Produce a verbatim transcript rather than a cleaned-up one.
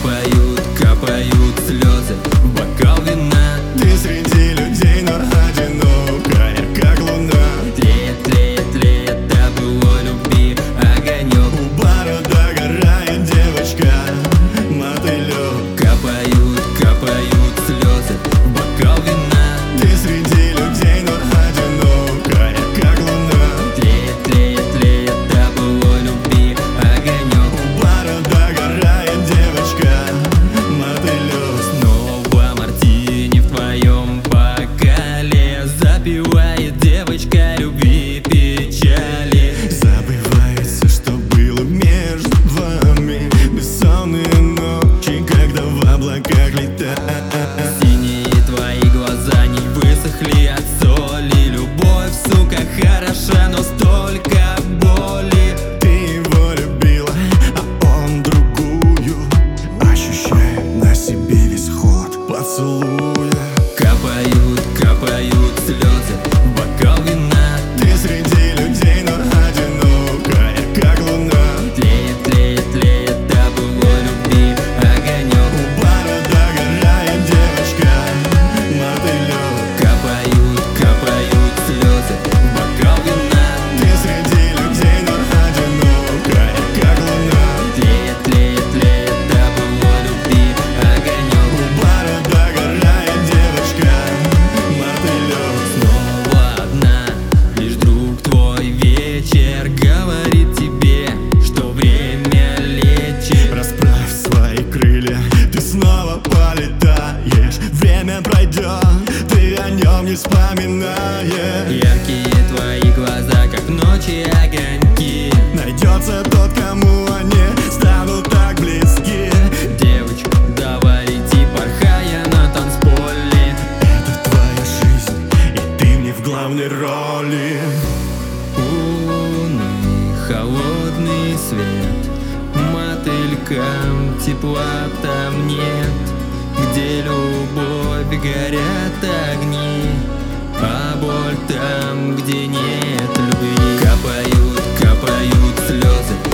Капают, капают слезы в бокал вина. Ты среди людей, но одинокая, как луна. Тлеет, тлеет, тлеет до былой любви огонек. У бара догорает девочка, мотылек. Капают, капают слезы в бокал вина. Ты среди людей, но одинокая, как луна. Тлеет, тлеет, тлеет до былой любви огонек. У бара догорает девочка, мотылек. Снова мартини в твоем бокале. Запивает девочка любви печали. Забывается, что было между вами. Бессонные ночи, когда в облаках летают. Синие твои глаза не высохли от соли. Любовь, сука, хороша, но столько боли. Ты его любила, а он другую. Ощущая на себе весь ход поцелуя. Капают, капают слезы в бокал вина. Ты среди людей, но одинокая, как луна. Тлеет, тлеет, тлеет до былой любви огонек. У бара догорает девочка, мотылек. Капают, капают слезы в бокал вина. Ты среди людей, но одинокая, как луна. Тлеет, тлеет, тлеет до былой любви огонек. У бара догорает девочка, мотылек. Снова одна, лишь друг твой вечер говорит тебе, что время лечит. Расправь свои крылья, ты снова полетаешь. Время пройдет, ты о нем не вспоминаешь. Яркие твои глаза, как в ночи огоньки. Найдется тот, кому они станут так близки. Девочка, давай лети, порхая на танцполе. Это твоя жизнь, и ты мне в главной роли. Луны, холодный свет, мотылькам тепла там нет. Где любовь горят огни, а боль там, где нет любви. Капают, капают слезы